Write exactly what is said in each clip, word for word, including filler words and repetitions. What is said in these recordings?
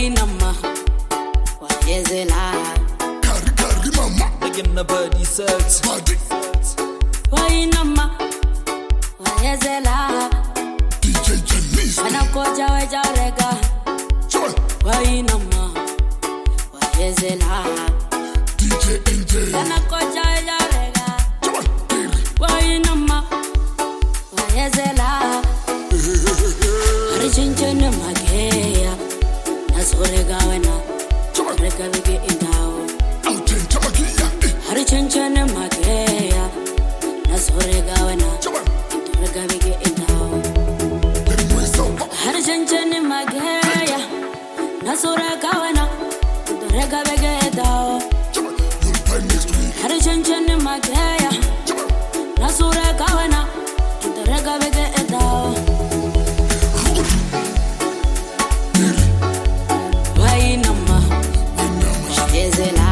Wainama, Wayezela. Carry, carry, mama. Making the body sex. Body. Wainama, Wayezela. D J Janice. Anakoja wejarega. Joy. Wainama, Wayezela. D J N J. Anakoja wejarega. Joy. Wainama, Wayezela. Arichinchene mageya. Nasorega wena. Joy. Reka bige indao. Out in Tamakia. Arichinchene mageya. Nasorega wena. Joy. Reka bige indao. Arichinchene mageya. Nasorega wena. Reka bige indao. Joy. You'll find next week. Arichinchene mageya. Joy. Nasorega wena. Reka bige indao. Wainama, Wayezela.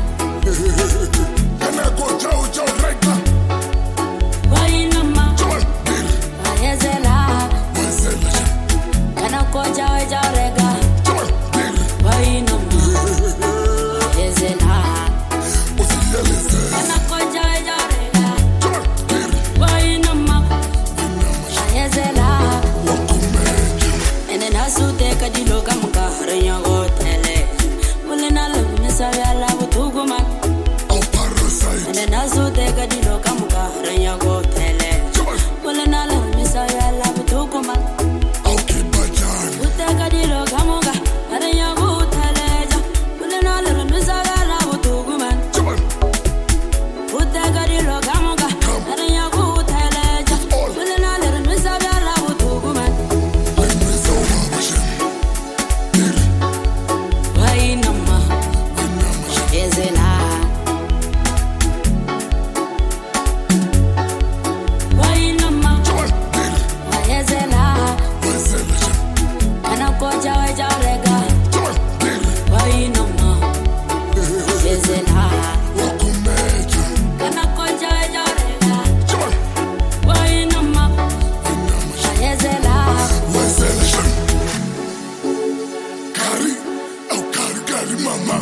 Can I go Joe Joe right now? Wainama, Joy. Wayezela. Anakoja wejarega. Joy. Wainama, Wayezela. Joy. Anakoja wejarega. Wainama, Wayezela. Ene nasute kadilo kamuka haranya hotele. Mulena lumisa yala butuguma. Oh, parasite. Ene nasute kadilo kamuka haranya hotele. Joy. Mulena lumisa yala butuguma. Okay, Bajan. Uteka dilo kamuka haranya hotele. Mulena lumisa yala butuguma. Joy. Uteka dilo kamuka haranya hotele. Mulena lumisa yala butuguma. Let me so Babashem. Wainama, Wayezela. Wainama, Joy. Wayezela. Anakoja wejarega. Joy. Wainama, Wayezela. Wakumeja. Anakoja wejarega. Joy. Wainama, Wayezela. Wazelation. Carry. Oh, carry, carry, mama.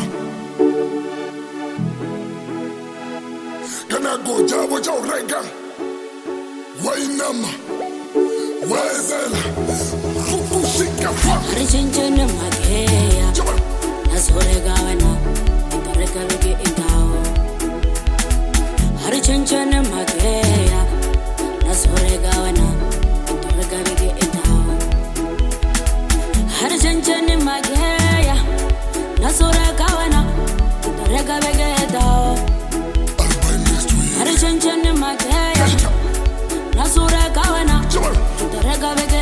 Can I go Jabo Joe Rega? Wainama. Wazela. Fukushika. Fuck. Arichinchene mageya. Joy. Nasorega wena. Itareka bige indao. Arichinchene mageya. Nasorega wena. Itareka bige indao. Arichinchene mageya. Nasorega wena. Itareka bige indao. I'll buy next week. Arichinchene mageya. Nasorega wena. Joy. Itareka bige